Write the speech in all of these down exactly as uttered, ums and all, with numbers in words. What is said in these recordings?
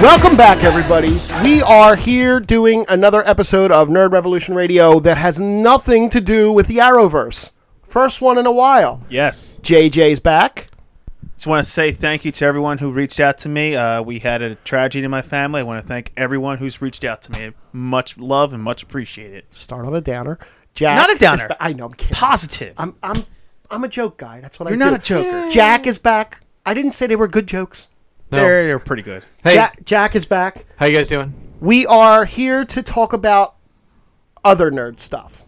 Welcome back, everybody. We are here doing another episode of Nerd Revolution Radio that has nothing to do with the Arrowverse. First one in a while. Yes. J J's back. Just want to say thank you to everyone who reached out to me. Uh, we had a tragedy in my family. I want to thank everyone who's reached out to me. Much love and much appreciated. Start on a downer. Jack Not a downer. Ba- I know, I'm kidding. Positive. I'm I'm I'm a joke guy. That's what You're I do. not a joker. Jack is back. I didn't say they were good jokes. No. They're, they're pretty good. Hey, Jack, Jack is back. how you guys doing? We are here to talk about other nerd stuff.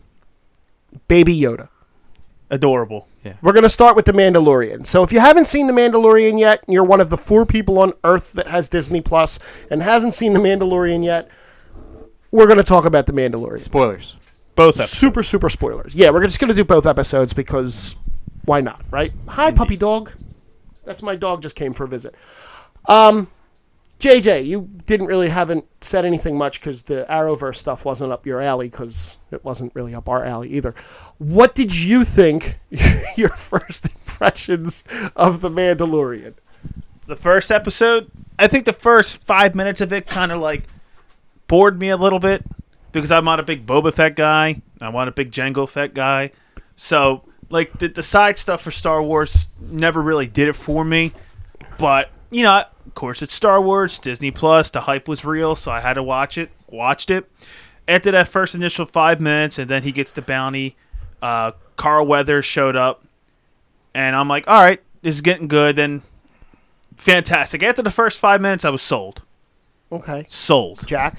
Baby Yoda. Adorable. Yeah. We're going to start with The Mandalorian. So if you haven't seen The Mandalorian yet, and you're one of the four people on Earth that has Disney Plus and hasn't seen The Mandalorian yet, we're going to talk about The Mandalorian. Spoilers. Both episodes. Super, super spoilers. Yeah, we're just going to do both episodes because why not, right? Hi, puppy dog. That's my dog just came for a visit. Um, J J, you didn't really haven't said anything much because the Arrowverse stuff wasn't up your alley because it wasn't really up our alley either. What did you think your first impressions of The Mandalorian? The first episode, I think the first five minutes of it kind of like bored me a little bit because I'm not a big Boba Fett guy. I'm not a big Jango Fett guy. So, like, the, the side stuff for Star Wars never really did it for me. But, you know, of course, it's Star Wars, Disney Plus. The hype was real, so I had to watch it. Watched it. After that first initial five minutes, and then he gets the bounty, uh, Carl Weathers showed up. And I'm like, all right, this is getting good. Then, fantastic. After the first five minutes, I was sold. Okay. Sold. Jack?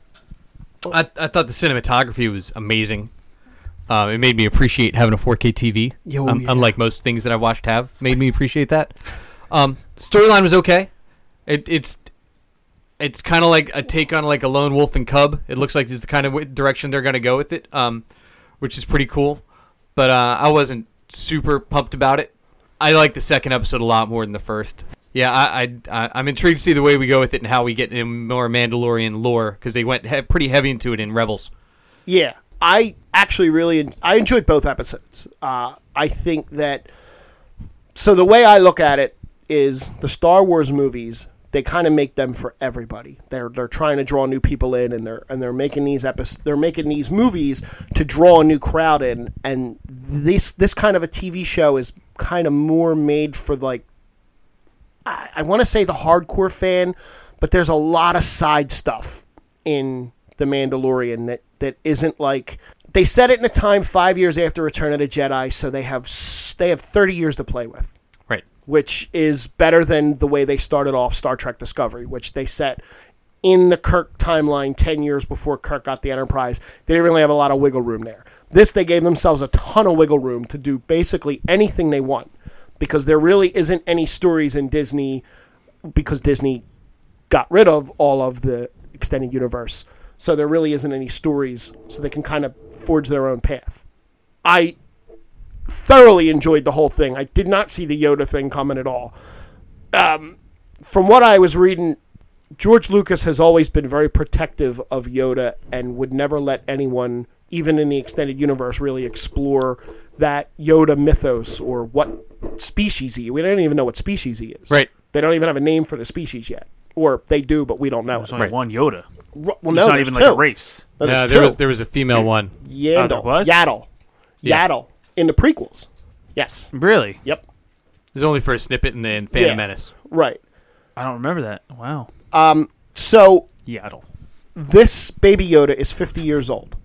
I, I thought the cinematography was amazing. Um, it made me appreciate having a four K T V. Yo, um, yeah. Unlike most things that I've watched have made me appreciate that. Um, storyline was okay. It, it's it's kind of like a take on like a lone wolf and cub. It looks like this is the kind of w- direction they're going to go with it, um, which is pretty cool. But uh, I wasn't super pumped about it. I like the second episode a lot more than the first. Yeah, I, I, I, I'm intrigued to see the way we go with it and how we get in more Mandalorian lore because they went he- pretty heavy into it in Rebels. Yeah. I actually really I enjoyed both episodes. Uh, I think that so the way I look at it is the Star Wars movies, they kind of make them for everybody. They're they're trying to draw new people in, and they're and they're making these episodes, they're making these movies to draw a new crowd in. And this this kind of a T V show is kind of more made for like I, I want to say the hardcore fan, but there's a lot of side stuff in The Mandalorian that, that isn't like they set it in a time five years after Return of the Jedi, so they have they have thirty years to play with, Right. which is better than the way they started off Star Trek Discovery, which they set in the Kirk timeline ten years before Kirk got the Enterprise. They didn't really have a lot of wiggle room there. This, they gave themselves a ton of wiggle room to do basically anything they want because there really isn't any stories in Disney because Disney got rid of all of the extended universe. So there really isn't any stories, so they can kind of forge their own path. I thoroughly enjoyed the whole thing. I did not see the Yoda thing coming at all. Um, from what I was reading, George Lucas has always been very protective of Yoda and would never let anyone, even in the extended universe, really explore that Yoda mythos or what species he is. We don't even know what species he is. Right. They don't even have a name for the species yet. Or they do, but we don't know. There's it. only Right. one Yoda. Well, It's no, not there's even two. like a race. No, Yeah, there's there two. was there was a female one. Yandel. Oh, there was? Yaddle. Yeah. Yaddle. In the prequels. Yes. Really? Yep. There's only for a snippet in the in Phantom Yeah. Menace. Right. I don't remember that. Wow. So Yaddle. this Baby Yoda is fifty years old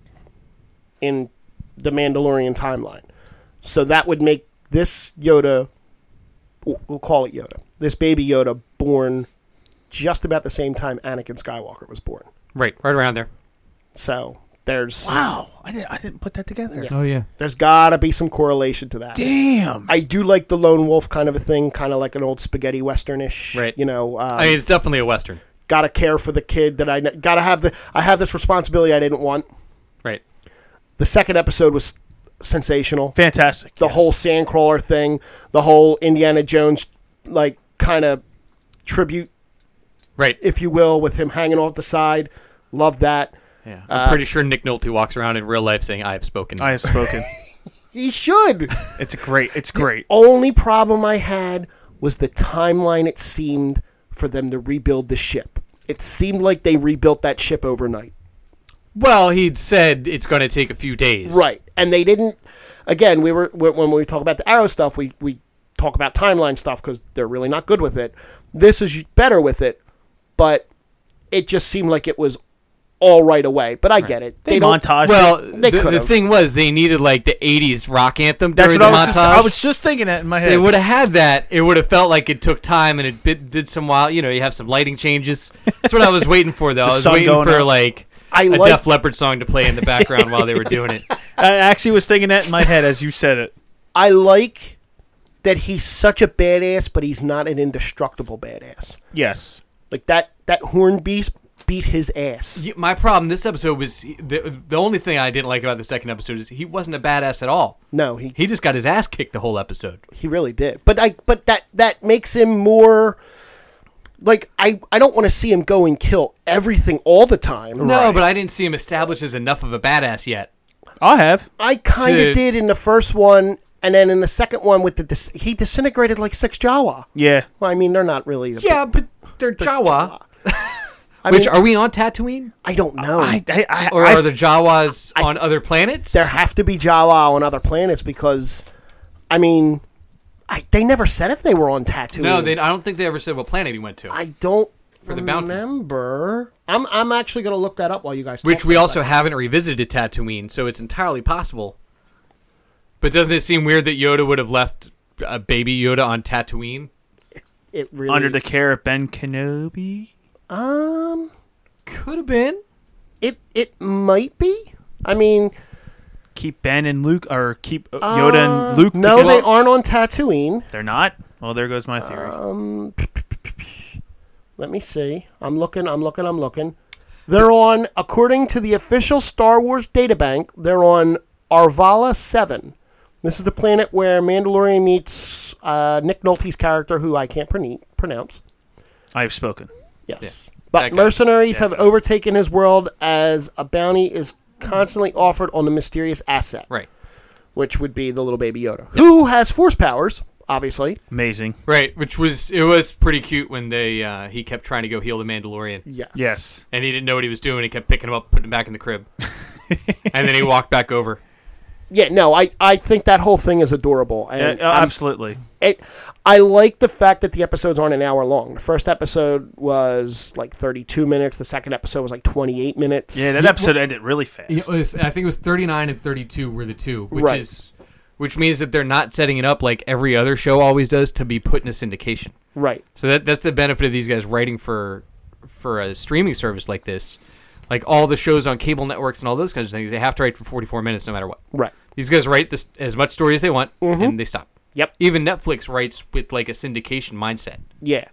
in the Mandalorian timeline. So that would make this Yoda, we'll call it Yoda, this Baby Yoda born just about the same time Anakin Skywalker was born. Right, right around there. So there's Wow. I didn't, I didn't put that together. Oh yeah. there's got to be some correlation to that. Damn. I do like the lone wolf kind of a thing, kind of like an old spaghetti westernish. Right. You know, um, I mean, it's definitely a Western. gotta care for the kid that I gotta have the I have this responsibility I didn't want. Right. The second episode was sensational. Fantastic. The yes. whole Sandcrawler thing, the whole Indiana Jones like kind of tribute, Right. if you will, with him hanging off the side. Love that. Yeah. I'm pretty sure Nick Nolte walks around in real life saying, "I have spoken." I have spoken. He should. It's great. It's great. Only problem I had was the timeline it seemed for them to rebuild the ship. it seemed like they rebuilt that ship overnight. Well, he'd said it's going to take a few days. Right. And they didn't, again, we were when we talk about the Arrow stuff, we, we talk about timeline stuff because they're really not good with it. This is better with it, but it just seemed like it was all right away. But I right. get it. They, they montage. Well, they the, the thing was, they needed like the eighties rock anthem That's during what the I was montage. Just, I was just thinking that in my head. They would have had that. It would have felt like it took time and it bit, did some while. You know, you have some lighting changes. That's what I was waiting for, though. I was waiting for out. like I a like, Def Leppard song to play in the background while they were doing it. I actually was thinking that in my head as you said it. I like that he's such a badass, but he's not an indestructible badass. Yes. Like that, that horn beast beat his ass. My problem this episode was the the only thing I didn't like about the second episode is he wasn't a badass at all. No, he he just got his ass kicked the whole episode. He really did. But I but that that makes him more like I, I don't want to see him go and kill everything all the time. No, right. but I didn't see him established as enough of a badass yet. I have. I kind of did in the first one, and then in the second one with the dis- he disintegrated like six Jawa. Yeah. Well, I mean they're not really. Yeah, but they're Jawa. I Which, mean, are we on Tatooine? I don't know. I, I, I, or I, are there Jawas I, on other planets? There have to be Jawa on other planets because, I mean, I, they never said if they were on Tatooine. No, they, I don't think they ever said what planet he went to. I don't for the bounty. remember. I'm I'm actually going to look that up while you guys talk. Which we about also that. haven't revisited Tatooine, so it's entirely possible. But doesn't it seem weird that Yoda would have left a baby Yoda on Tatooine? It really under the care of Ben Kenobi? Um... Could have been. It it might be. I mean, keep Ben and Luke, or keep Yoda uh, and Luke. No, together? they aren't on Tatooine. They're not. Well, there goes my theory. Um, let me see. I'm looking. I'm looking. I'm looking. They're on, according to the official Star Wars databank, they're on Arvala seven. This is the planet where Mandalorian meets uh, Nick Nolte's character, who I can't prone- pronounce. I have spoken. Yes. Yeah. But mercenaries have overtaken his world as a bounty is constantly offered on the mysterious asset. Right. Which would be the little baby Yoda. Yep. Who has force powers, obviously. Amazing. Right, which was, it was pretty cute when they uh, he kept trying to go heal the Mandalorian. Yes. Yes. And he didn't know what he was doing. He kept picking him up, putting him back in the crib. And then he walked back over. Yeah, no, I, I think that whole thing is adorable. And yeah, uh, absolutely. It, I like the fact that the episodes aren't an hour long. The first episode was like thirty-two minutes. The second episode was like twenty-eight minutes. Yeah, that episode ended really fast. It was, I think it was thirty-nine and thirty-two were the two, which right. is, which means that they're not setting it up like every other show always does to be put in a syndication. Right. So that that's the benefit of these guys writing for for a streaming service like this. Like all the shows on cable networks and all those kinds of things, they have to write for forty-four minutes no matter what. Right. These guys write this, as much story as they want, mm-hmm. and they stop. Yep. Even Netflix writes with like a syndication mindset. Yeah.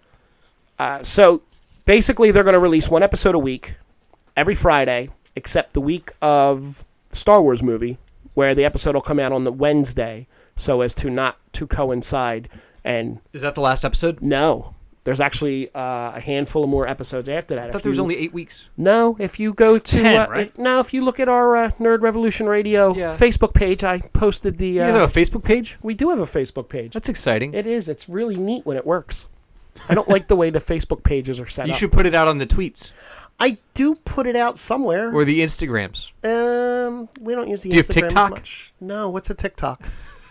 Uh, so basically, they're going to release one episode a week, every Friday, except the week of the Star Wars movie, where the episode will come out on the Wednesday, so as to not to coincide. And is that the last episode? No. There's actually uh, a handful of more episodes after that. I thought there was only eight weeks. No, if you go it's to ten, uh, right? if, no, if you look at our uh, Nerd Revolution Radio yeah. Facebook page, I posted the. You uh, guys have a Facebook page? We do have a Facebook page. That's exciting. It is. It's really neat when it works. I don't like the way the Facebook pages are set you up. You should put it out on the tweets. I do put it out somewhere. Or the Instagrams. Um, we don't use the do you Instagram have TikTok? as much. No, what's a TikTok?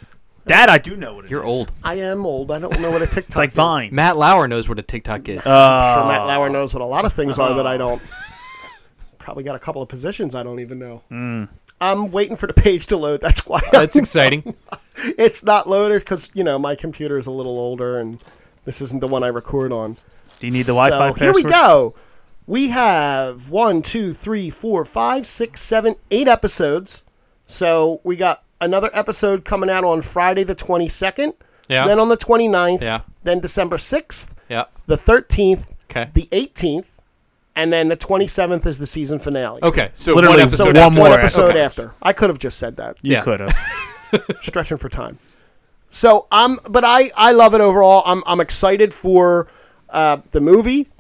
That I do know what it You're is. old. I am old. I don't know what a TikTok It's like is. Vine. Matt Lauer knows what a TikTok is. Uh, I'm sure Matt Lauer knows what a lot of things are that I Oh. don't. Probably got a couple of positions I don't even know. Mm. I'm waiting for the page to load. That's why. That's exciting. It's not loaded because, you know, my computer is a little older and this isn't the one I record on. Do you need the Wi-Fi so password? Here we go. We have one, two, three, four, five, six, seven, eight episodes. So we got another episode coming out on Friday the twenty-second. Yeah. Then on the twenty-ninth. Yeah. Then December sixth. Yeah. The thirteenth. Okay. The eighteenth. And then the twenty-seventh is the season finale. Okay. So Literally one episode one after. more One episode okay. after. I could have just said that. You Yeah. could have. Stretching for time. So I'm, but I, I love it overall. I'm, I'm excited for uh, the movie.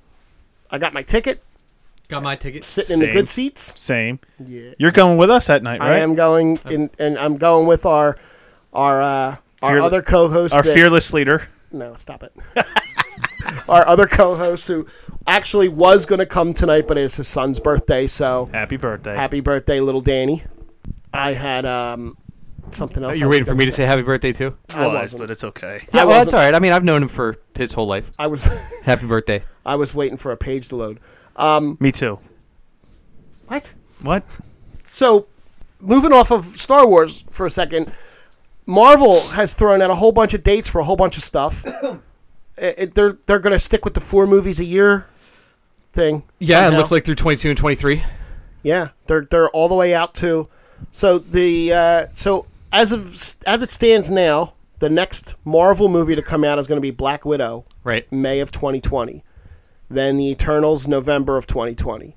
I got my ticket, Got my ticket. sitting in the Same. good seats. Same. Yeah, You're going with us that night, right? I am going, in, and I'm going with our, our, uh, our Fearle- other co-host. Our that- fearless leader. No, stop it. Our other co-host, who actually was going to come tonight, but it's his son's birthday, so Happy birthday. happy birthday, little Danny. I had um, something else. I You're was waiting for gonna me to say happy birthday too? I was, wasn't. but it's okay. Yeah, I well, that's wasn't- all right. I mean, I've known him for his whole life. I was Happy birthday. I was waiting for a page to load. Um, Me too. what? What? So, moving off of Star Wars for a second, Marvel has thrown out a whole bunch of dates for a whole bunch of stuff. it, it- they're they're going to stick with the four movies a year thing. Yeah, somehow. it looks like through twenty-two and twenty-three. Yeah, they're they're all the way out to. So the uh, so as of as it stands now, the next Marvel movie to come out is going to be Black Widow, Right. May of twenty twenty. Then the Eternals, November of twenty twenty.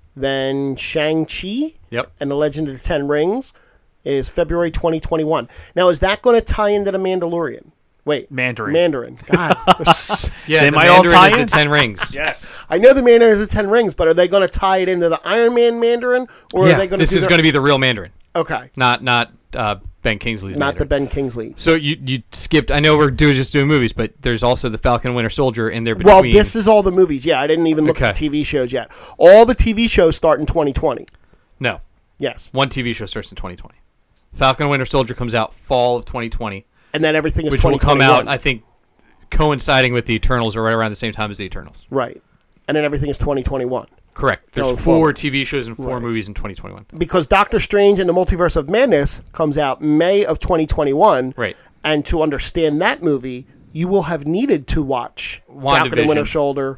Then Shang-Chi Yep. and the Legend of the Ten Rings is February twenty twenty-one. Now, is that going to tie into the Mandalorian? Wait, Mandarin. Mandarin. God, this- Yeah, They the might all Mandarin tie is in? the Ten Rings. Yes. I know the Mandarin is the Ten Rings, but are they going to tie it into the Iron Man Mandarin, or yeah, are they going to? this is going to be the real Mandarin, Okay, not not uh, Ben Kingsley's not the Mandarin. Ben Kingsley. So you you skipped. I know we're doing just doing movies, but there's also the Falcon and Winter Soldier in there between. Well, this is all the movies. Yeah, I didn't even look at Okay. the T V shows yet. All the T V shows start in twenty twenty. no Yes, one T V show starts in twenty twenty. Falcon and Winter Soldier comes out fall of twenty twenty, and then everything is which will twenty come twenty-one. out I think coinciding with the Eternals or right around the same time as the Eternals. Right, and then everything is twenty twenty-one. Correct. There's Going four forward. T V shows and four Right. movies in twenty twenty-one. Because Doctor Strange and the Multiverse of Madness comes out May of twenty twenty-one. Right. And to understand that movie, you will have needed to watch Falcon and Winter WandaVision. Soldier,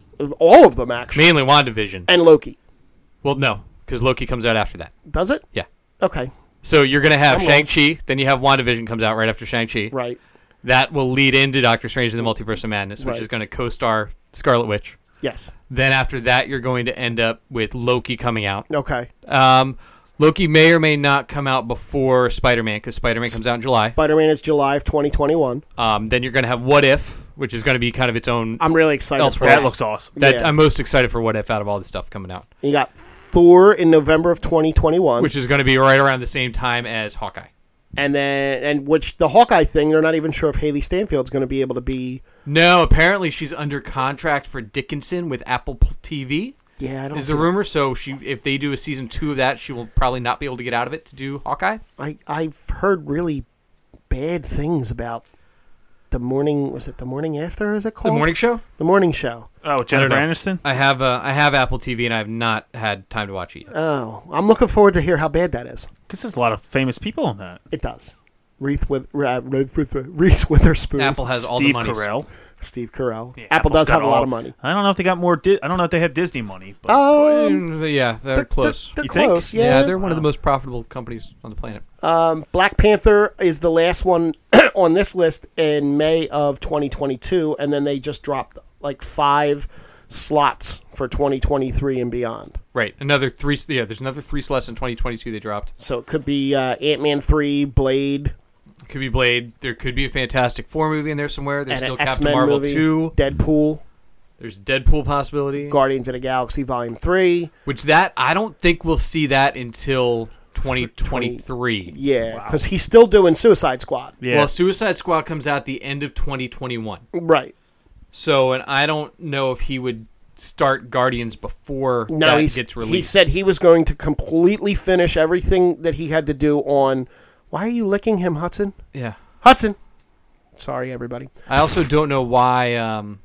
all of them actually, Mainly WandaVision. and Loki. Well, no, because Loki comes out after that. Does it? Yeah. Okay. So you're going to have I'm wrong. Shang-Chi, then you have WandaVision comes out right after Shang-Chi. Right. That will lead into Doctor Strange and the Multiverse of Madness, which Right. is going to co-star Scarlet Witch. Yes. Then after that, you're going to end up with Loki coming out. Okay. Um, Loki may or may not come out before Spider-Man, because Spider-Man comes out in July. Spider-Man is July of twenty twenty-one. Um, then you're going to have What If, which is going to be kind of its own. I'm really excited Else for That That that. looks awesome. That yeah. I'm most excited for What If out of all the stuff coming out, You got Thor in November of twenty twenty-one. which is going to be right around the same time as Hawkeye. and then and which the Hawkeye thing, they're not even sure if Haley Stanfield's going to be able to be. No, apparently she's under contract for Dickinson with Apple P- T V. Yeah, I don't. Is see the rumor? So she, if they do a season two of that, she will probably not be able to get out of it to do Hawkeye. I I've heard really bad things about the morning. Was it the morning after? Is it The called morning show. The morning show? Oh, Jennifer know. Aniston? I have uh, I have Apple T V and I have not had time to watch it yet. Oh, I'm looking forward to hear how bad that is. Because there's a lot of famous people in that. It does. Reese with uh, Reese with- Reese Witherspoon. Apple has all the Steve money. Carell. Steve Carell. Yeah, Apple Apple's does got have a lot all- of money. I don't know if they got more. Di- I don't know if they have Disney money. But Um, Mm, yeah, they're, close. They're, You they're think? close. yeah. Yeah. they're one of the most profitable companies on the planet. Um, Black Panther is the last one on this list in May of twenty twenty-two, and then they just dropped like five slots for twenty twenty-three and beyond. Right, another three. Yeah, there's another three slots in twenty twenty-two they dropped. So it could be uh, Ant-Man three, Blade, Could be Blade. There could be a Fantastic Four movie in there somewhere. There's and still an Captain X-Men Marvel movie, two. Deadpool, There's Deadpool possibility. Guardians of the Galaxy Volume three. Which that I don't think we'll see that until twenty twenty-three. Yeah, because he's still doing Suicide Squad. yeah. Well, Suicide Squad comes out the end of twenty twenty-one. Right. So, and I don't know if he would start Guardians before No, that he's, gets he released. said he was going to completely finish everything that he had to do on. Why are you licking him, Hudson? yeah. Hudson. Sorry, everybody. I also don't know why um,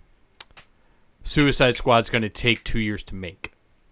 Suicide Squad's going to take two years to make.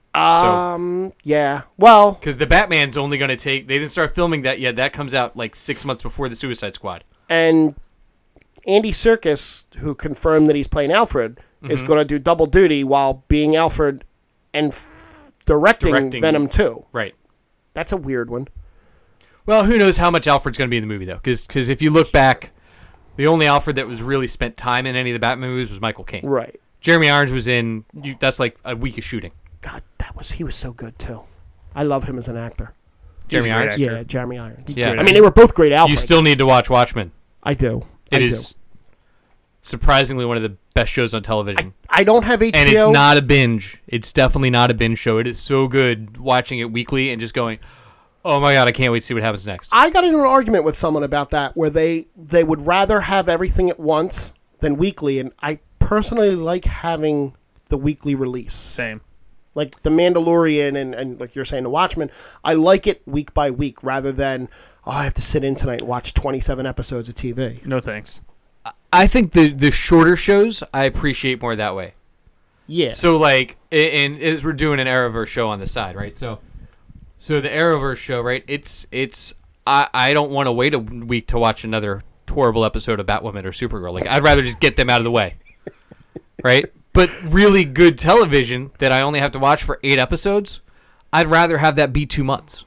Um. Yeah. Well. Because the Batman's only going to take... They didn't start filming that yet. That comes out like six months before the Suicide Squad. And Andy Serkis, who confirmed that he's playing Alfred, Mm-hmm. is going to do double duty while being Alfred and f- directing, Directing. Venom two. Right. That's a weird one. Well, who knows how much Alfred's going to be in the movie, though. Because if you look back, the only Alfred that was really spent time in any of the Batman movies was Michael Caine. Right. Jeremy Irons was in... You, that's like a week of shooting. God, that was he was so good too. I love him as an actor. Jeremy a great Irons? actor. Yeah, Jeremy Irons. Yeah. I mean, they were both great Alfreds. You still need to watch Watchmen. I do. It I is do. surprisingly one of the best shows on television. I don't have H B O. And it's not a binge. It's definitely not a binge show. It is so good watching it weekly and just going, oh my God, I can't wait to see what happens next. I got into an argument with someone about that, where they they would rather have everything at once than weekly, and I personally like having the weekly release. Same. Like The Mandalorian and, and like you're saying, The Watchmen, I like it week by week rather than, oh, I have to sit in tonight and watch twenty-seven episodes of T V. No thanks. I think the the shorter shows I appreciate more that way. Yeah. So like, and as we're doing an Arrowverse show on the side, right? So, so the Arrowverse show, right? It's it's I I don't want to wait a week to watch another horrible episode of Batwoman or Supergirl. Like I'd rather just get them out of the way, right? But really good television that I only have to watch for eight episodes, I'd rather have that be two months.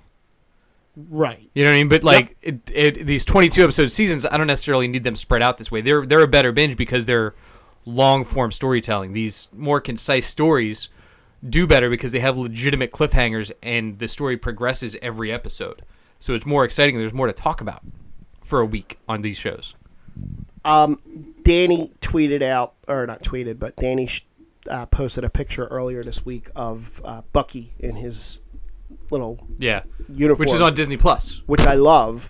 Right. You know what I mean? But like yep. it, it, these twenty-two episode seasons, I don't necessarily need them spread out this way. They're they're a better binge because they're long form storytelling. These more concise stories do better because they have legitimate cliffhangers and the story progresses every episode. So it's more exciting. There's more to talk about for a week on these shows. Um, Danny tweeted out, or not tweeted, but Danny uh, posted a picture earlier this week of uh, Bucky in his little yeah uniform, which is on Disney Plus, which I love.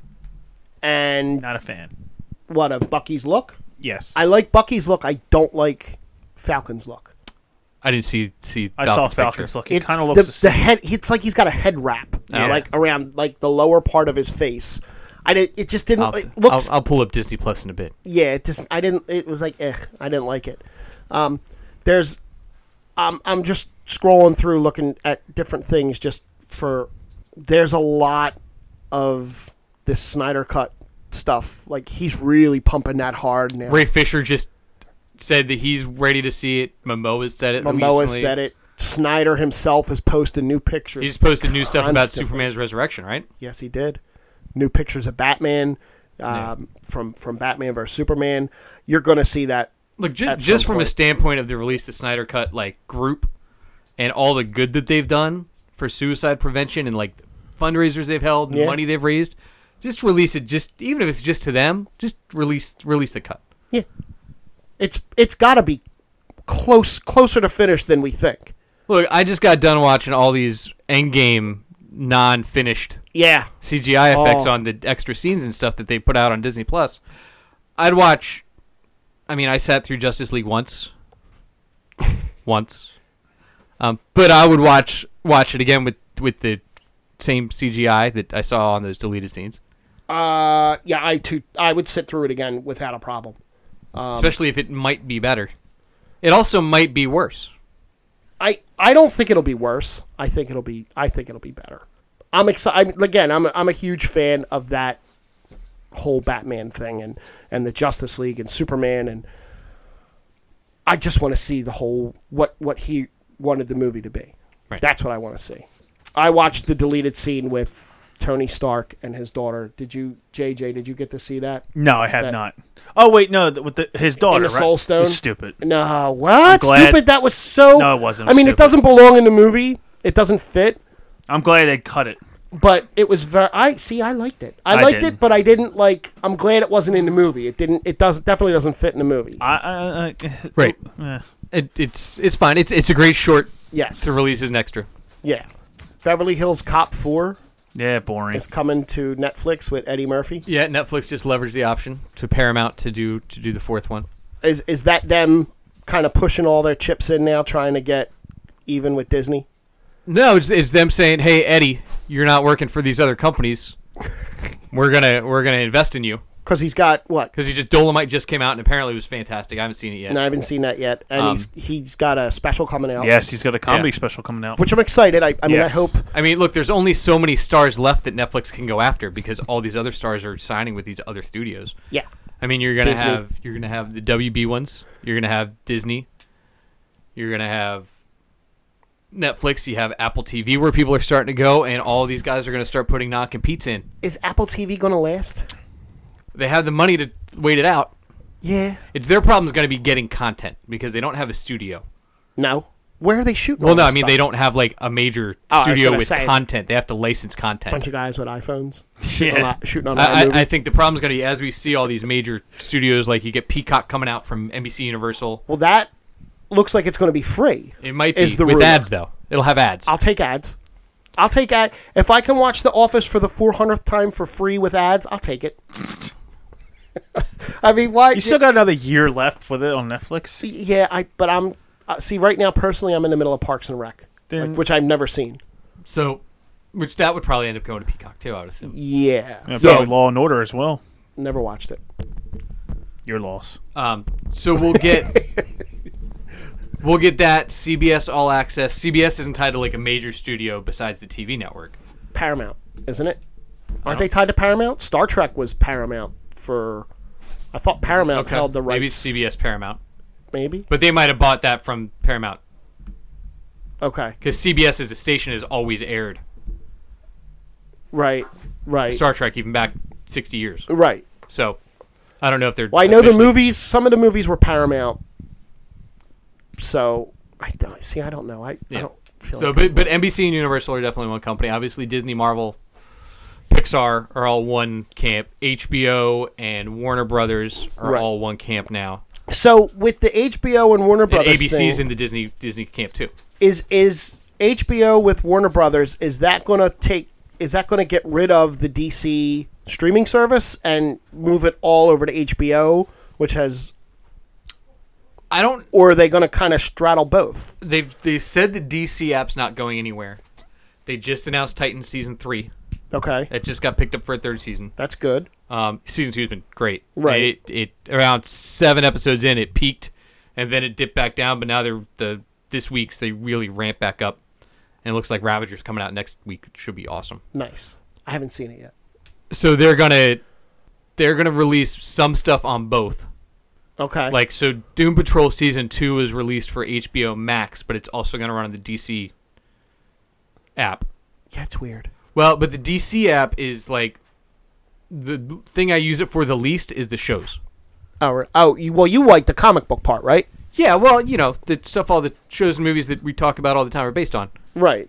And not a fan. What of Bucky's look? Yes, I like Bucky's look. I don't like Falcon's look. I didn't see see. I Falcon's saw picture. Falcon's look. It It's kind of the, looks the, the same. head. It's like he's got a head wrap, Yeah. like around like the lower part of his face. I did. It just didn't. I'll, It looks. I'll, I'll pull up Disney Plus in a bit. Yeah, it just I didn't. It was like, eh, I didn't like it. Um, there's, um, I'm just scrolling through looking at different things just for. There's a lot of this Snyder Cut stuff. Like he's really pumping that hard now. Ray Fisher just said that he's ready to see it. Momoa said it. Momoa recently. said it. Snyder himself has posted new pictures. He just posted new stuff about constantly. Superman's resurrection, right? Yes, he did. New pictures of Batman um, Yeah. from from Batman versus Superman. You're going to see that. Look, just, At just some from a point. standpoint of the release of Snyder Cut like group and all the good that they've done for suicide prevention and like fundraisers they've held and Yeah. money they've raised, just release it. Just even if it's just to them, just release release the cut. Yeah, it's it's got to be close closer to finish than we think. Look, I just got done watching all these Endgame non-finished Yeah, C G I effects Oh. on the extra scenes and stuff that they put out on Disney Plus. I'd watch. I mean, I sat through Justice League once, once, um, but I would watch watch it again with with the same C G I that I saw on those deleted scenes. uh, yeah. I too. I would sit through it again without a problem. Um, Especially if it might be better. It also might be worse. I I don't think it'll be worse. I think it'll be. I think it'll be better. I'm excited. Again, I'm a, I'm a huge fan of that whole Batman thing and, and the Justice League and Superman, and I just want to see the whole what what he wanted the movie to be. Right. That's what I want to see. I watched the deleted scene with Tony Stark and his daughter. Did you, J J? Did you get to see that? No, I have That- not. Oh wait, no, th- with the, his daughter, In the right? Soul Stone? He's stupid. No, what? glad- Stupid. That was so. No, it wasn't. It I was mean, it stupid. doesn't belong in the movie. It doesn't fit. I'm glad they cut it. But it was very. I see. I liked it. I, I liked didn't. it, but I didn't like. I'm glad it wasn't in the movie. It didn't. It does definitely doesn't fit in the movie. I, I, I, Right. eh. It, it's it's fine. It's it's a great short Yes. to release as an extra. Yeah. Beverly Hills Cop four Yeah, boring. is coming to Netflix with Eddie Murphy. Yeah, Netflix just leveraged the option to Paramount to do to do the fourth one. Is is that them kind of pushing all their chips in now, trying to get even with Disney? No, it's, it's them saying, "Hey, Eddie, you're not working for these other companies. We're gonna we're gonna invest in you." Because he's got what? Because he just Dolomite just came out and apparently it was fantastic. I haven't seen it yet. And I haven't seen that yet. And Um, he's he's got a special coming out. Yes, he's got a comedy Yeah. special coming out. Which I'm excited. I, I mean, Yes. I hope. I mean, look, there's only so many stars left that Netflix can go after because all these other stars are signing with these other studios. Yeah. I mean, you're gonna Disney. have you're gonna have the W B ones. You're gonna have Disney. You're gonna have Netflix. You have Apple T V, where people are starting to go, and all these guys are gonna start putting non-competes in. Is Apple T V going to last? They have the money to wait it out. Yeah. It's their problem is going to be getting content because they don't have a studio. No. Where are they shooting? Well, all no, I this mean stuff? they don't have like a major Oh, I was studio gonna with say. content. They have to license content. Bunch of guys with iPhones shooting Yeah. on, shooting on I, iMovie. I, I think the problem is going to be as we see all these major studios, like you get Peacock coming out from N B C Universal. Well, that looks like it's going to be free. It might be Is the with rumor. ads though. It'll have ads. I'll take ads. I'll take ad. If I can watch The Office for the four hundredth time for free with ads, I'll take it. I mean, why? You still got another year left with it on Netflix. Yeah, I. But I'm. uh, see, right now, personally, I'm in the middle of Parks and Rec, Then- like, which I've never seen. So, which that would probably end up going to Peacock too, I would assume. Yeah, Yeah, so, probably Law and Order as well. never watched it. Your loss. Um, so we'll get we'll get that C B S All Access. C B S isn't tied to like a major studio besides the T V network. Paramount, isn't it? Aren't they tied to Paramount? Star Trek was Paramount for. I thought Paramount Okay. held the rights. Maybe it's C B S Paramount, Maybe. but they might have bought that from Paramount Okay. because C B S as a station has always aired Right. Right. Star Trek even back sixty years. Right. So I don't know if they're. Well, I know the officially- movies. Some of the movies were Paramount. So I don't see. I don't know. I, Yeah. I don't feel. So, like but but N B C and Universal are definitely one company. Obviously, Disney, Marvel, Pixar are all one camp. H B O and Warner Brothers are Right. all one camp now. So with the H B O and Warner And Brothers A B C's thing, in the Disney Disney camp too. is is H B O with Warner Brothers? Is that going to take? Is that going to get rid of the D C streaming service and move it all over to H B O, which has, I don't. or are they going to kind of straddle both? They've they said the D C app's not going anywhere. They just announced Titans season three. Okay, It just got picked up for a third season. that's good. Um, season two's been great. Right. It, it around seven episodes in, it peaked, and then it dipped back down. But now they're the this week's they really ramp back up, and it looks like Ravager's coming out next week. It should be awesome. Nice. I haven't seen it yet. So they're gonna they're gonna release some stuff on both. Okay. Like so, Doom Patrol season two is released for H B O Max, but it's also gonna run on the D C app. yeah, it's weird. Well, but the D C app is like the thing I use it for the least is the shows. Oh, re- oh, you, well, you like the comic book part, right? Yeah, well, you know, the stuff all the shows and movies that we talk about all the time are based on. Right.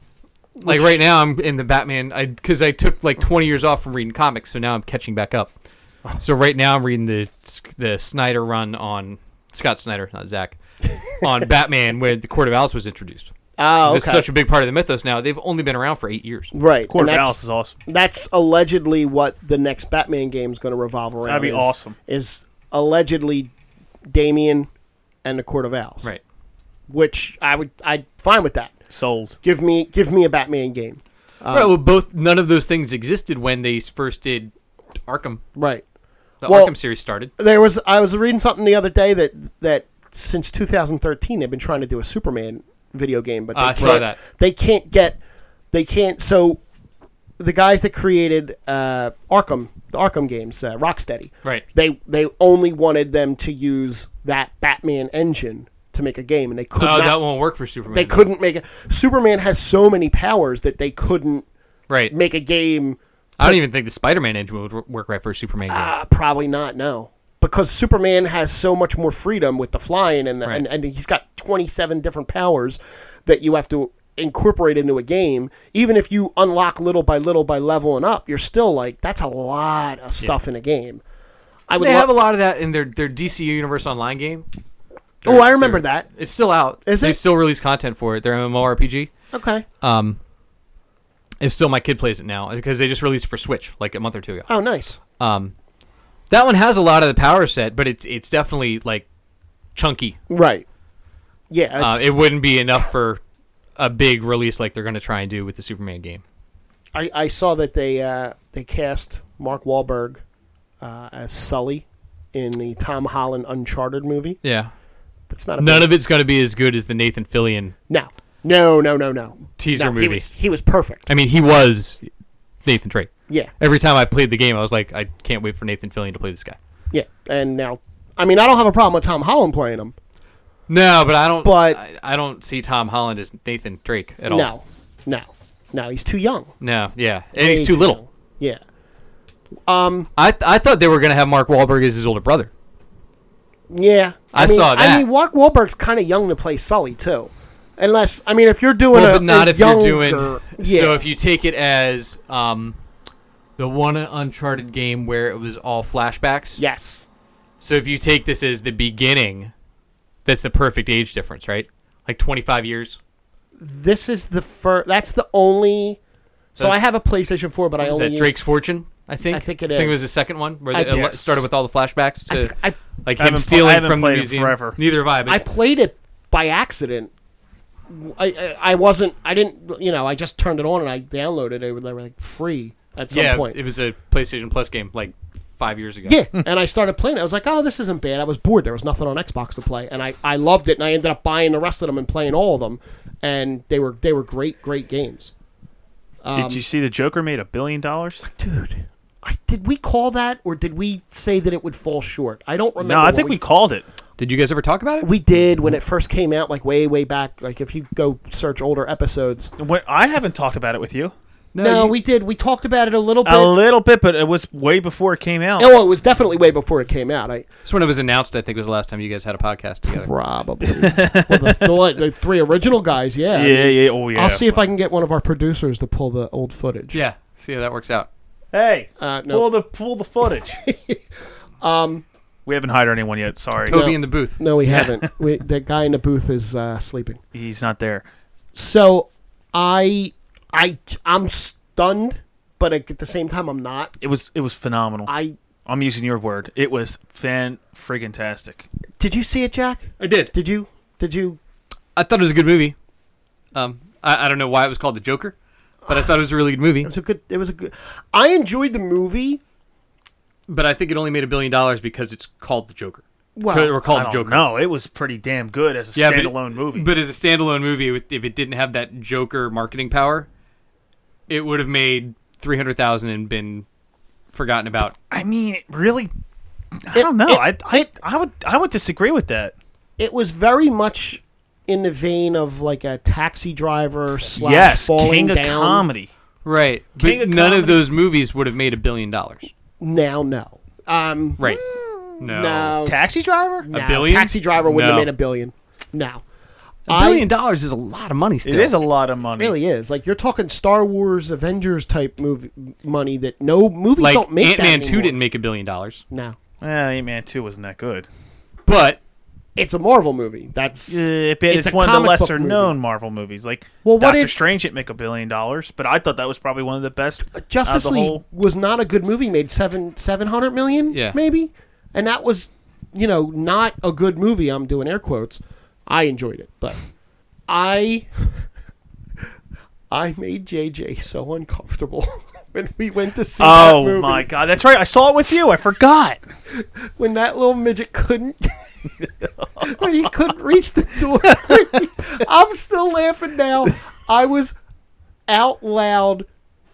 Like Which- right now, I'm in the Batman. I because I took like twenty years off from reading comics, so now I'm catching back up. So right now, I'm reading the the Snyder run on Scott Snyder, not Zach, on Batman, where the Court of Owls was introduced. Oh, okay. It's such a big part of the mythos now. They've only been around for eight years. right. Court and of that's, Owls is awesome. that's allegedly what the next Batman game is going to revolve around. That'd be is, awesome. Is allegedly Damien and the Court of Owls. Right. Which I would, I'd fine with that. Sold. Give me, give me a Batman game. right. Well, both none of those things existed when they first did Arkham. Right. The Well- Arkham series started. There was, I was reading something the other day that that since two thousand thirteen they've been trying to do a Superman video game, but they I saw can't- that. They can't get, they can't. So the guys that created uh, Arkham, the Arkham games, uh, Rocksteady, Right. they they only wanted them to use that Batman engine to make a game, and they could Oh, not. that won't work for Superman. They though. couldn't make it. Superman has so many powers that they couldn't Right. make a game. I don't even think the Spider-Man engine would wor- work right for a Superman game. Uh, probably not. No, because Superman has so much more freedom with the flying, and, the, Right. and and he's got twenty-seven different powers that you have to incorporate into a game. Even if you unlock little by little by leveling up, you're still like, that's a lot of stuff in a game. I would. They lo- have a lot of that in their, their D C Universe Online game. oh, I remember that. It's still out. Is They it? still release content for it. Their MMORPG. Okay. Um, it's still my kid plays it now because they just released it for Switch like a month or two ago. Oh, nice. Um, that one has a lot of the power set, but it's it's definitely like chunky. Right. Yeah. Uh, it's- it wouldn't be enough for a big release like they're going to try and do with the Superman game. I, I saw that they uh, they cast Mark Wahlberg uh, as Sully in the Tom Holland Uncharted movie. Yeah. That's not a None big, of it's going to be as good as the Nathan Fillion no no no no no teaser no, movie. He was he was perfect. I mean, he was Nathan Drake. Yeah Every time I played the game, I was like, I can't wait for Nathan Fillion to play this guy. yeah. And now, I mean, I don't have a problem with Tom Holland playing him. No, but I don't. But- I, I don't see Tom Holland as Nathan Drake at all. No, no, no. He's too young. No, yeah, and Way he's too little. young. Yeah. Um. I I thought they were gonna have Mark Wahlberg as his older brother. Yeah. I mean, saw I that. mean, Mark Wahlberg's kind of young to play Sully too. Unless, I mean, if you're doing Well, a but not a if younger, you're doing. Yeah. So if you take it as um, the one Uncharted game where it was all flashbacks. yes. So if you take this as the beginning, that's the perfect age difference, right? Like twenty-five years. This is the first. That's the only. So That's- I have a PlayStation four, but I Is only that use- Drake's Fortune? I think. I think it I think it is. was the second one where I- they, it Yes. started with all the flashbacks. I, To, th- I like I him haven't pl- I stealing haven't from the played it museum. forever. Neither have I. But I played it by accident. I, I I wasn't I didn't you know I just turned it on and I downloaded it. They were like free at some yeah, point. it was a PlayStation Plus game like five years ago. Yeah, and I started playing it. I was like, oh, this isn't bad. I was bored. There was nothing on Xbox to play, and I, I loved it. And I ended up buying the rest of them and playing all of them, and they were they were great great games. Um, Did you see the Joker made a billion dollars? dude? I, did we call that, or did we say that it would fall short? I don't remember. No, I what think we called it. Did you guys ever talk about it? we did when it first came out, like way way back. Like if you go search older episodes. When, I haven't talked about it with you. No, you- we did. We talked about it a little bit. A little bit, but it was way before it came out. Oh, it was definitely way before it came out. I That's when it was announced. I think was the last time you guys had a podcast together. probably well, the, th- the three original guys. Yeah, Yeah, yeah, oh yeah. I'll see if I can get one of our producers to pull the old footage. Yeah, see how that works out. Hey, Uh, no. pull the pull the footage. um, we haven't hired anyone yet. Sorry, Toby No. in the booth. No, we haven't. We, the guy in the booth is uh, sleeping. he's not there. So I, I, I'm stunned, but at the same time, I'm not. It was it was phenomenal. I I'm using your word. It was fan friggin' tastic. did you see it, Jack? I did. Did you? Did you? I thought it was a good movie. Um, I, I don't know why it was called The Joker, but I thought it was a really good movie. It was a good. It was a good. I enjoyed the movie. But I think it only made a billion dollars because it's called The Joker. Well, or called I The don't Joker. know. It was pretty damn good as a Yeah, but- standalone movie. But as a standalone movie, if it didn't have that Joker marketing power, it would have made three hundred thousand and been forgotten about. I mean, it really, I It- don't know. it- I, I I would I would disagree with that. it was very much in the vein of like a Taxi Driver slash Yes, falling King of down. Comedy. Right. King But of none of comedy. those movies would have made a billion dollars. Now, no. Um, Right. No. no. Taxi Driver. no. billion? Taxi Driver wouldn't No. have made a billion. No. A billion dollars is a lot of money still. It is a lot of money. It really is. Like, you're talking Star Wars, Avengers type movie money that no movies Like don't make Ant-Man that two anymore. didn't make a billion dollars. No. Eh, Ant-Man two wasn't that good. But It's a Marvel movie. That's Uh, but it's, it's a one of the comic book lesser known Marvel movies. Like Well, what Doctor if- Strange didn't make a billion dollars, but I thought that was probably one of the best. Justice out of the League whole- was not a good movie. Made seven seven hundred million, Yeah. maybe, and that was, you know, not a good movie. I'm doing air quotes. I enjoyed it, but I, I made J J so uncomfortable when we went to see that Oh movie. my god, that's right. I saw it with you. I forgot. When that little midget couldn't, when he couldn't reach the door. I'm still laughing now. I was out loud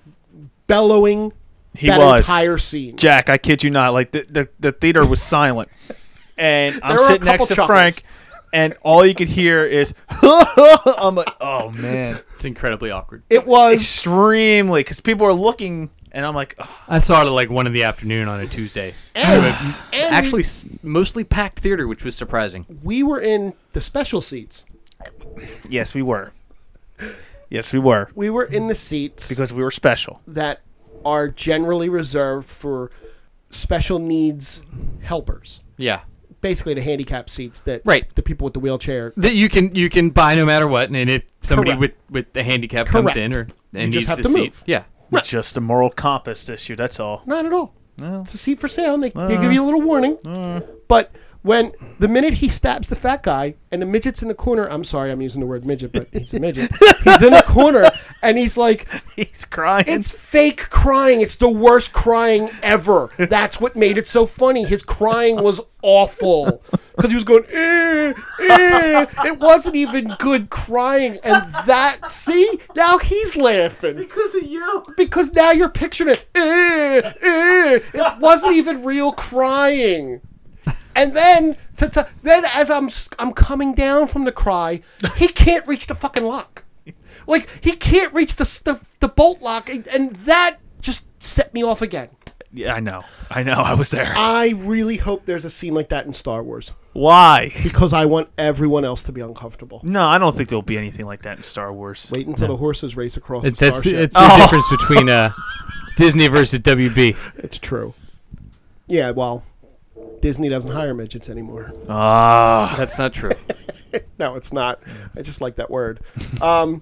bellowing He that was entire scene. Jack. I kid you not. Like the the, the theater was silent, and I'm were a sitting next to couple Frank, chuckles. and all you could hear is, I'm like, oh man, it's incredibly awkward. It was extremely, because people are looking, and I'm like, oh. I saw it at like one in the afternoon on a Tuesday. and, and Actually, s- mostly packed theater, which was surprising. we were in the special seats. yes, we were, yes, we were, We were in the seats because we were special. that are generally reserved for special needs helpers. Yeah. Basically, the handicap seats that Right. the people with the wheelchair. That you can you can buy no matter what, and if somebody Correct. with, with the handicap comes Correct. in or and You just needs have the to seat, move. yeah, Right. Just a moral compass issue. That's all. Not at all. No. It's a seat for sale. And they, they give you a little warning. But when the minute he stabs the fat guy and the midget's in the corner, I'm sorry, I'm using the word midget, but he's a midget. He's in the corner and he's like, He's crying. it's fake crying. It's the worst crying ever. That's what made it so funny. His crying was awful because he was going, eh, eh. It wasn't even good crying. And that, see, now he's laughing. because of you. Because now you're picturing it. Eh, eh. It wasn't even real crying. And then, to, to, then as I'm I'm coming down from the cry, he can't reach the fucking lock. Like he can't reach the the, the bolt lock, and, and that just set me off again. Yeah, I know. I know. I was there. I really hope there's a scene like that in Star Wars Why? because I want everyone else to be uncomfortable. No, I don't think there'll be anything like that in Star Wars. Wait until the horses race across It- the that's the, starship. it's the Oh. difference between uh, Disney versus W B. It's true. Yeah, well, Disney doesn't hire midgets anymore. Ah, That's not true. No, it's not. I just like that word. Um,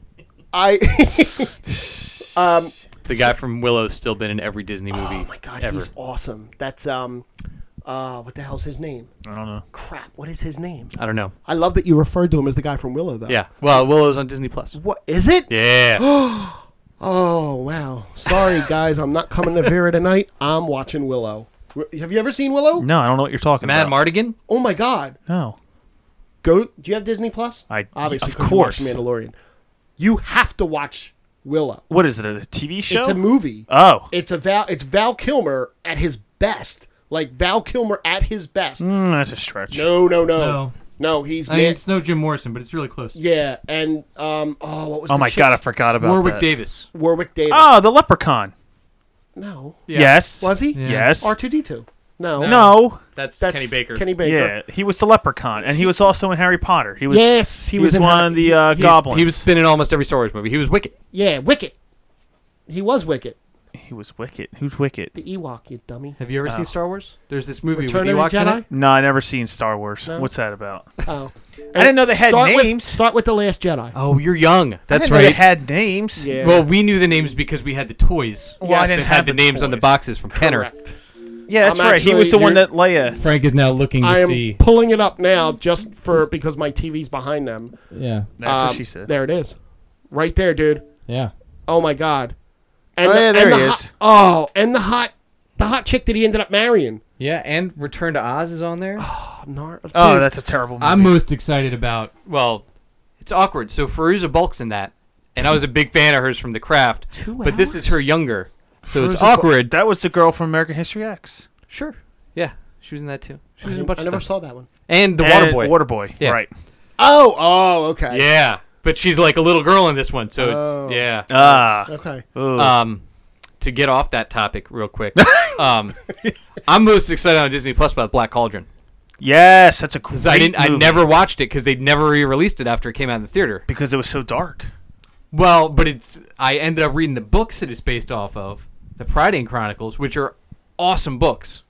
I. um, The guy from Willow's still been in every Disney movie. oh my god, ever. he's awesome. That's um, Uh, what the hell's his name? I don't know. Crap, what is his name? I don't know. I love that you referred to him as the guy from Willow, though. Yeah. Well, Willow's on Disney Plus. What is it? Yeah. Oh, wow. Sorry, guys. I'm not coming to Vera tonight. I'm watching Willow. Have you ever seen Willow? No, I don't know what you're talking Mad about. Mardigan? Oh, my God. No. Go. Do you have Disney Plus? I- Obviously, of 'cause you watch course. Mandalorian. You have to watch Willow. What is it? A T V show? It's a movie. Oh. It's a Val. It's Val Kilmer at his best. Like Val Kilmer at his best. Mm, that's a stretch. No, no, no, No. no. He's I mean, man- it's no Jim Morrison, but it's really close. yeah, and um. Oh, what was? Oh the my chick's- god, I forgot about Warwick that. Davis. Warwick Davis. Oh, the Leprechaun. no. Yeah. Yes. Was he? Yeah. Yes. R two D two. No. No. That's, That's Kenny Baker. Kenny Baker. Yeah, he was the Leprechaun, and he was also in Harry Potter. He was. Yes, he, he was, in one Har- of the uh, He's- goblins. He was been in almost every Star Wars movie. He was Wicket. Yeah, Wicket. He was Wicket. He was Wicket. Who's Wicket? The Ewok, you dummy. Have you ever Oh. seen Star Wars? There's this movie Return with of the Ewoks in Jedi? it. No, I never seen Star Wars. No? What's that about? Oh. I didn't know they had start with- names. start with The Last Jedi. Oh, you're young. I That's didn't know They right. had names. Yeah. Well, we knew the names because we had the toys. Well, I Yes. That didn't had have the names on the toys. boxes from Kenner. Correct. Yeah, that's I'm right. He was the actually- one you're- that Leia. Frank is now looking to I am see. pulling it up now just for because my T V's behind them. Yeah, That's what Um, she said. There it is. Right there, dude. yeah. Oh my god. And Oh, yeah, there and he the is. hot- oh, and the hot the hot chick that he ended up marrying. Yeah, and Return to Oz is on there. Oh, Nar- Oh, dude, that's a terrible movie. I'm most excited about. Well, it's awkward. So Fairuza Bulk's in that, and I was a big fan of hers from The Craft. Two But this is hours? her younger, so it's Who's the- awkward. That was the girl from American History X. Sure. Yeah, she was in that too. She I, was in a didn't- bunch I of never stuff. saw that one. And the And Waterboy. Waterboy. Yeah. Right. Oh, oh, okay. Yeah, but she's like a little girl in this one, so Oh. it's yeah. Ah. Okay. Ooh. Um, to get off that topic real quick, um, I'm most excited on Disney Plus about Black Cauldron. yes, that's a great 'Cause I didn't, I movie. never watched it because they never re-released it after it came out in the theater. because it was so dark. Well, but it's I ended up reading the books that it's based off of, the Prydain Chronicles, which are awesome books.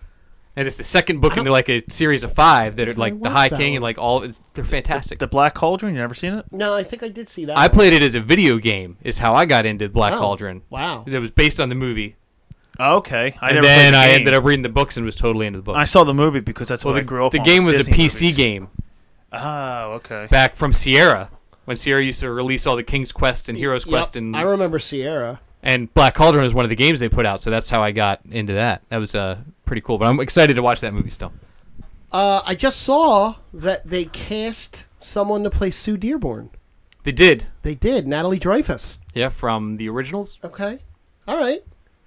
And it's the second book in like a series of five that are like the watched High that King one. and like all. It's, they're fantastic. The Black Cauldron. You never seen it? No, I think I did see that. I one. played it as a video game. Is how I got into Black Oh, Cauldron. Wow. That was based on the movie, Okay. I and never then played the I game. ended up reading the books and was totally into the books. I saw the movie because that's well, what the, I grew up the on. game was a Disney P C movies. game Oh, okay. back from Sierra when Sierra used to release all the King's Quest and Heroes Yep, Quest and I remember Sierra. and Black Cauldron was one of the games they put out, so that's how I got into that. That was uh, pretty cool. But I'm excited to watch that movie still. Uh, I just saw that they cast someone to play Sue Dearborn. They did, They did. Natalie Dreyfus. yeah, from the originals. Okay. All right.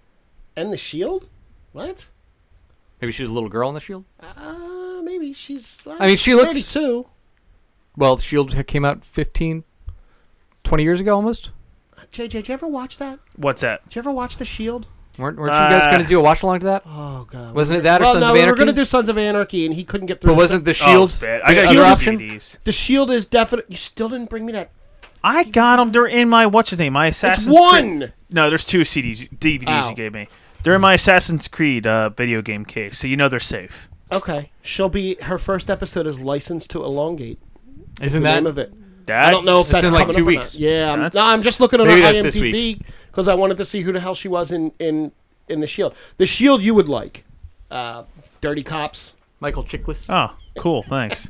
And the Shield? What? Maybe she was a little girl in the Shield. Uh, maybe she's. Well, I mean, she looks- thirty-two. Well, Shield had- came out fifteen, twenty years ago almost. J J, did you ever watch that? What's that? Did you ever watch The Shield? Weren't, weren't you guys Uh, going to do a watch along to that? Oh god. Wasn't it that or well, Sons no, of we were Anarchy? going to do Sons of Anarchy, and he couldn't get through. But wasn't the Shield Oh, bad. the I got other your option? D V Ds. the Shield is definite. You still didn't bring me that. I got them. They're in my what's his name? My It's Assassin's one. Creed. No, there's two C Ds, D V Ds Ow. you gave me. They're in my Assassin's Creed uh, video game case, so you know they're safe. Okay. She'll be. Her first episode is Licensed to Elongate. Isn't the that? name of it? That I don't know if It's that's in, like, coming two up or weeks. not. Yeah, I'm, That's- no, I'm just looking at Maybe her that's this IMDb because I wanted to see who the hell she was in in in the Shield. The Shield you would like. Uh, Dirty Cops. Michael Chiklis. Oh, cool. Thanks.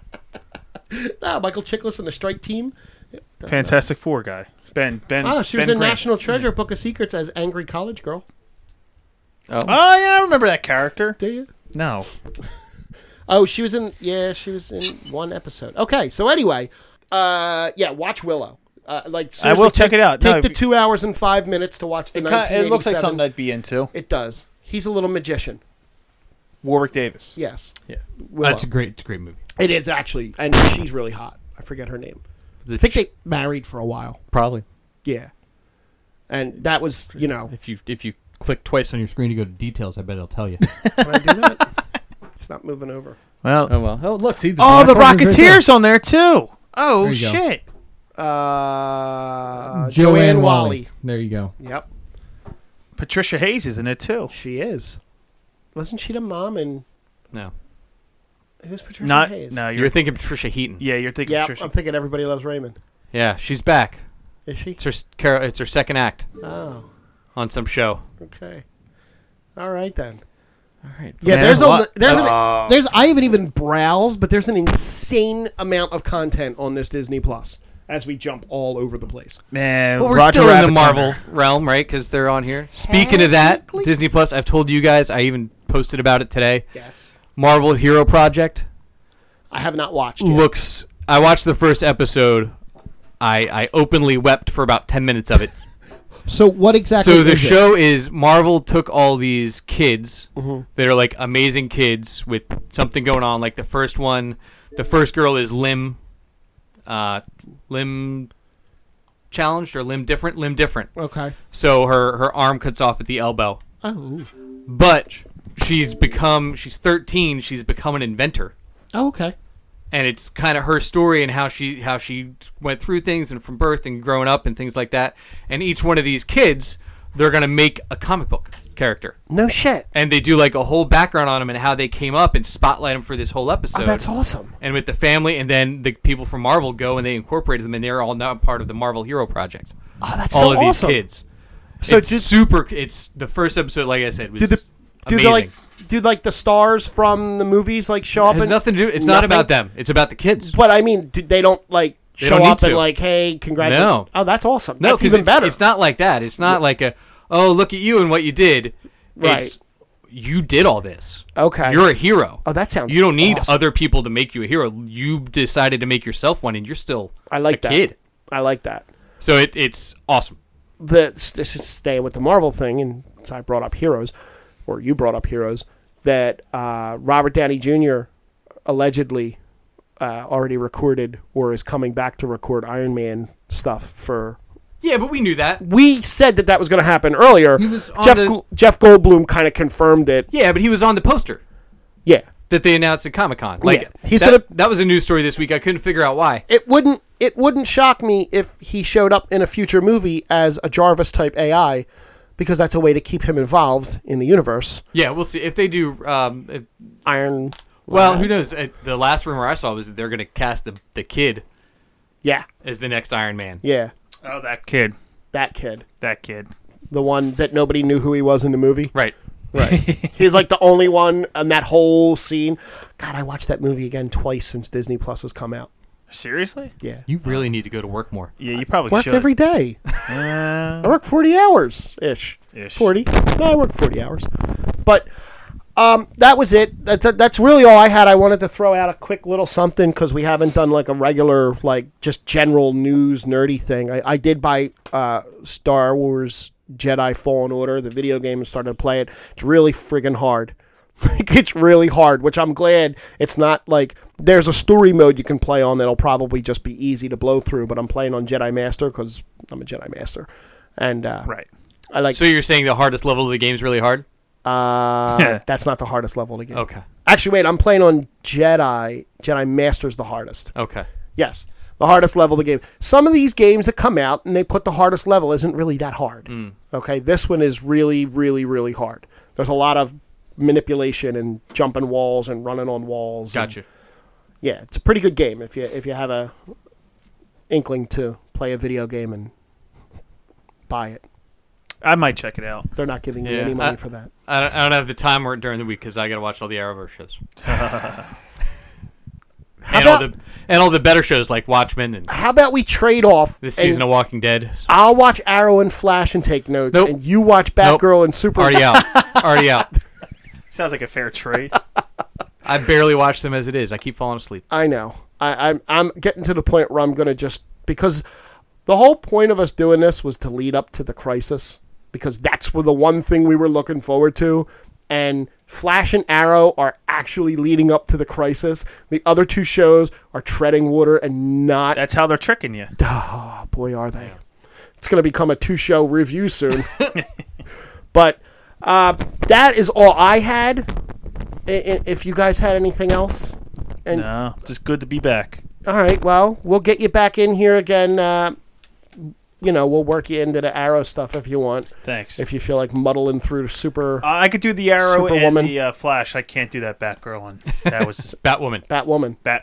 Ah, Michael Chiklis and the Strike Team. Fantastic Four guy. Ben. Ben. Ah, she was Ben in Grant. National Treasure: Book of Secrets as Angry College Girl. Oh. Oh yeah, I remember that character. Do you? No. Oh, she was in. Yeah, she was in one episode. Okay, so anyway, uh, yeah, watch Willow. Uh, like I will seriously, check take- it out. Take No, the if- two hours and five minutes to watch the It, nineteen kinda, eighty-seven. it looks like something I'd be into. It does. He's a little magician. Warwick Davis. Yes. Yeah. Willow. That's a great, it's a great movie. It is actually, and she's really hot. I forget her name. I think they married for a while. Probably. Yeah, and that was, you know, If you if you click twice on your screen to go to details, I bet it'll tell you. can I do that? It's not moving over. Well. Oh well. Oh look, see. Oh, the Black Cauldron's right there. Rocketeers on there too. Oh There you go. shit. Uh, Joanne Wally. There you go. Yep, Patricia Hayes is in it too. she is. Wasn't she the mom in? No, Who's Patricia Not Hayes? no. you're, You're, thinking Patricia Heaton. yeah, you're thinking Yeah, Patricia. I'm thinking Everybody Loves Raymond. Yeah, she's back. Is she? It's her s- Cara- It's her second act Oh, on some show. okay. All right then. All right. Yeah, Man, there's a what? there's an, Uh, there's I haven't even browsed, but there's an insane amount of content on this Disney Plus as we jump all over the place. man. Well, we're Roger still in the Rabbit's Marvel on there. realm, right? Because they're on here. Speaking of that, Technically. Disney Plus. I've told you guys. I even posted about it today. Yes, Marvel Hero Project I have not watched. Yet. looks. I watched the first episode. I I openly wept for about ten minutes of it. So what exactly? So the is it? show is Marvel took all these kids Mhm. that are like amazing kids with something going on. Like the first one, the first girl is limb, uh, limb challenged or limb different, limb different. Okay. So her her arm cuts off at the elbow, Oh. but she's become she's thirteen. She's become an inventor. Oh, okay. And it's kind of her story and how she how she went through things and from birth and growing up and things like that. And each one of these kids, they're gonna make a comic book character, No shit. and they do like a whole background on them and how they came up and spotlight them for this whole episode. Oh, that's awesome. And with the family, and then the people from Marvel go and they incorporated them, and they're all now part of the Marvel Hero Project. Oh, that's all so of awesome. these kids. So it's did- super. It's the first episode, like I said, was Do the do amazing. the like do like the stars from the movies like show it up? has and nothing to do. It's not nothing? about them. It's about the kids. But I mean, do, they don't like They show don't need up and to. like, hey, congratulations. No. Oh, that's awesome. No, that's 'cause even it's, better. It's not like that. It's not like a, oh, look at you and what you did. Right. It's, you did all this. Okay. You're a hero. Oh, that sounds. You don't need awesome. other people to make you a hero. You decided to make yourself one, and you're still I like a that. kid. I like that. So it, it's awesome. The this is staying with the Marvel thing, and so I brought up Heroes, or you brought up Heroes. That uh, Robert Downey Junior allegedly uh, already recorded or is coming back to record Iron Man stuff for. Yeah, but we knew that. We said that that was going to happen earlier. He was on Jeff the- Gl- Jeff Goldblum kind of confirmed it. Yeah, but he was on the poster Yeah, that they announced at Comic Con. Like Yeah, he's that, gonna- that was a news story this week. I couldn't figure out why. it wouldn't it wouldn't shock me if he showed up in a future movie as a Jarvis type A I, because that's a way to keep him involved in the universe. Yeah, we'll see if they do. Um, if, Iron. well, Lad. who knows? Uh, The last rumor I saw was that they're going to cast the the kid Yeah, as the next Iron Man. yeah, Oh, that kid. that kid, That kid. the one that nobody knew who he was in the movie. Right. Right. He's like the only one in that whole scene. God, I watched that movie again twice since Disney Plus has come out. Seriously? Yeah. You really need to go to work more. Yeah, you probably Work should. every day. Uh, I work forty hours ish. Ish. forty. No, I work forty hours. But um, that was it. That's that's really all I had. I wanted to throw out a quick little something because we haven't done like a regular, like just general news nerdy thing. I, I did buy uh, Star Wars Jedi Fallen Order, the video game, and started to play it. It's really friggin' hard. Like, it's really hard, which I'm glad it's not like there's a story mode you can play on that'll probably just be easy to blow through, but I'm playing on Jedi Master because I'm a Jedi Master. And uh, right. I like So you're saying the hardest level of the game is really hard? uh, that's not the hardest level of the game. Okay. Actually, wait, I'm playing on Jedi. Jedi Master's the hardest. Okay. Yes, the hardest level of the game. Some of these games that come out and they put the hardest level isn't really that hard. Mm. Okay, this one is really, really, really hard. There's a lot of manipulation and jumping walls and running on walls. and- Gotcha. yeah, it's a pretty good game if you if you have a inkling to play a video game and buy it. I might check it out. They're not giving me Yeah, any money I- for that. I don't, I don't have the time or during the week because I got to watch all the Arrowverse shows. How and all about the and all the better shows like Watchmen and how about we trade off this and season of Walking Dead. I'll watch Arrow and Flash and take notes, Nope. and you watch Nope. Batgirl and Super. Already out. Already out. Sounds like a fair trade. I barely watch them as it is. I keep falling asleep. I know. I, I'm I'm getting to the point where I'm gonna just because the whole point of us doing this was to lead up to the crisis because that's where the one thing we were looking forward to, and Flash and Arrow are actually leading up to the crisis. The other two shows are treading water and not. That's how they're tricking you. Oh boy, are they! It's gonna become a two-show review soon. But uh, that is all I had. I- I- If you guys had anything else. And No, just good to be back. all right, well, we'll get you back in here again. Uh, you know, we'll work you into the Arrow stuff if you want. Thanks. If you feel like muddling through super Uh, I could do the Arrow Superwoman. and the uh, Flash. I can't do that Batgirl one. That was just Batwoman. Batwoman. Bat.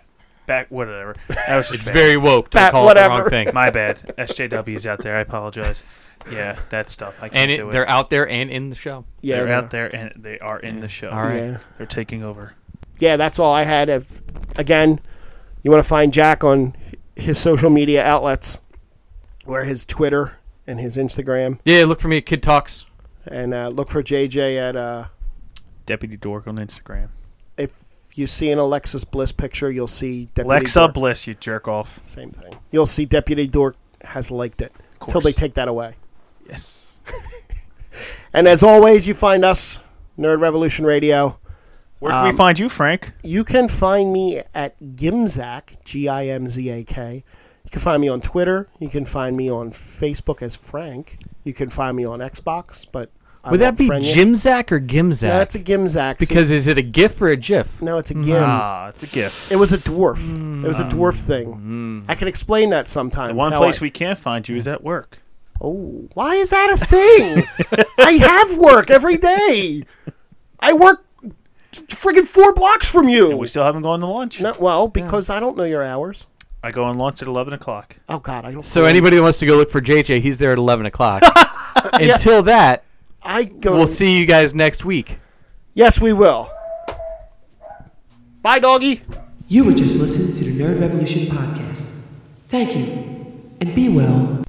Back, whatever. That was just It's bad. very woke to Bat call it whatever. the wrong thing. My bad. S J W's out there. I apologize. Yeah, that stuff. I can't And it, do it. they're out there and in the show. Yeah, they're they're- out there and they are in the show. All right. Yeah. They're taking over. yeah, that's all I had. If again, you want to find Jack on his social media outlets, or his Twitter and his Instagram, Yeah, look for me at Kid Talks. and uh, look for J J at. Uh, Deputy Dork on Instagram. if you see an Alexis Bliss picture, you'll see Deputy Alexa Dork. Bliss, you jerk off. Same thing. You'll see Deputy Dork has liked it until they course. take that away. Yes. And as always, you find us Nerd Revolution Radio. Where can we Um, find you, Frank? You can find me at Gimzak, G I M Z A K. You can find me on Twitter. You can find me on Facebook as Frank. You can find me on Xbox, but I Would that won't be friend you. Jimzak or Gimzak? No, it's a Gimzak. because is it a GIF or a GIF? no, it's a Gim. Ah, it's a gift. It was a dwarf. It was a dwarf thing. I can explain that sometime. The one how place I- we can't find you is at work. Oh, why is that a thing? I have work every day. I work friggin' four blocks from you. And we still haven't gone to lunch. No, well, because I don't know your hours. I go on lunch at eleven o'clock. Oh God, I don't. So anybody that wants to go look for J J, he's there at eleven o'clock. Until that, I go. we'll see you guys next week. Yes, we will. Bye, doggy. You were just listening to the Nerd Revolution podcast. Thank you, and be well.